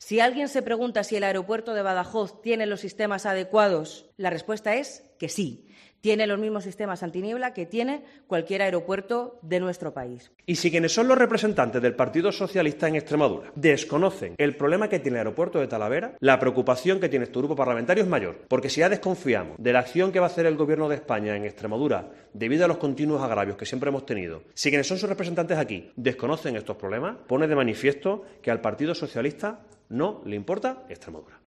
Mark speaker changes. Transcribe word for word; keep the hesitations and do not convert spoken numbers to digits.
Speaker 1: Si alguien se pregunta si el aeropuerto de Badajoz tiene los sistemas adecuados, la respuesta es que sí. Tiene los mismos sistemas antiniebla que tiene cualquier aeropuerto de nuestro país.
Speaker 2: Y si quienes son los representantes del Partido Socialista en Extremadura desconocen el problema que tiene el aeropuerto de Talavera, la preocupación que tiene este grupo parlamentario es mayor. Porque si ya desconfiamos de la acción que va a hacer el Gobierno de España en Extremadura debido a los continuos agravios que siempre hemos tenido, si quienes son sus representantes aquí desconocen estos problemas, pone de manifiesto que al Partido Socialista no le importa Extremadura.